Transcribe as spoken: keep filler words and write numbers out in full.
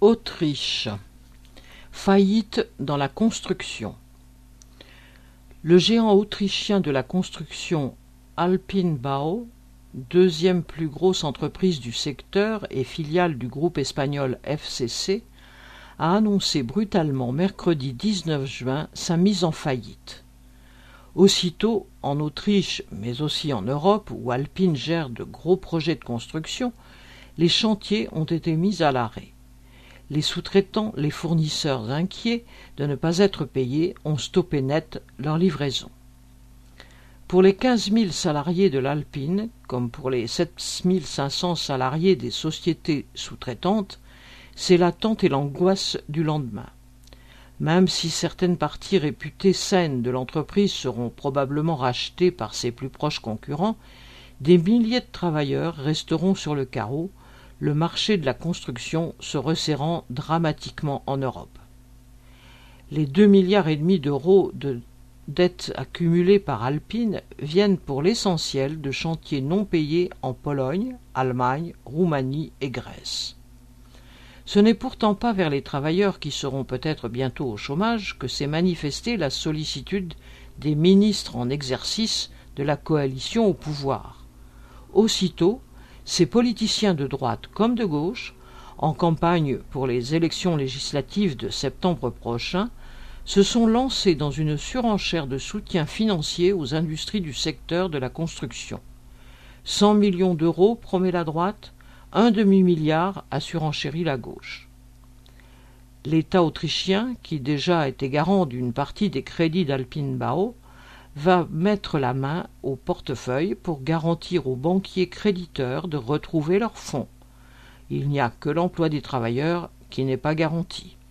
Autriche. Faillite dans la construction. Le géant autrichien de la construction Alpine-Bau, deuxième plus grosse entreprise du secteur et filiale du groupe espagnol F C C, a annoncé brutalement mercredi dix-neuf juin sa mise en faillite. Aussitôt, en Autriche, mais aussi en Europe, où Alpine gère de gros projets de construction, les chantiers ont été mis à l'arrêt. Les sous-traitants, les fournisseurs inquiets de ne pas être payés, ont stoppé net leur livraison. Pour les quinze mille salariés de l'Alpine, comme pour les sept mille cinq cents salariés des sociétés sous-traitantes, c'est l'attente et l'angoisse du lendemain. Même si certaines parties réputées saines de l'entreprise seront probablement rachetées par ses plus proches concurrents, des milliers de travailleurs resteront sur le carreau, le marché de la construction se resserrant dramatiquement en Europe. Les deux milliards et demi d'euros de dettes accumulées par Alpine viennent pour l'essentiel de chantiers non payés en Pologne, Allemagne, Roumanie et Grèce. Ce n'est pourtant pas vers les travailleurs qui seront peut-être bientôt au chômage que s'est manifestée la sollicitude des ministres en exercice de la coalition au pouvoir. Aussitôt, ces politiciens de droite comme de gauche, en campagne pour les élections législatives de septembre prochain, se sont lancés dans une surenchère de soutien financier aux industries du secteur de la construction. cent millions d'euros promet la droite, un demi-milliard a surenchéri la gauche. L'État autrichien, qui déjà était garant d'une partie des crédits d'Alpine-Bau, va mettre la main au portefeuille pour garantir aux banquiers créditeurs de retrouver leurs fonds. Il n'y a que l'emploi des travailleurs qui n'est pas garanti.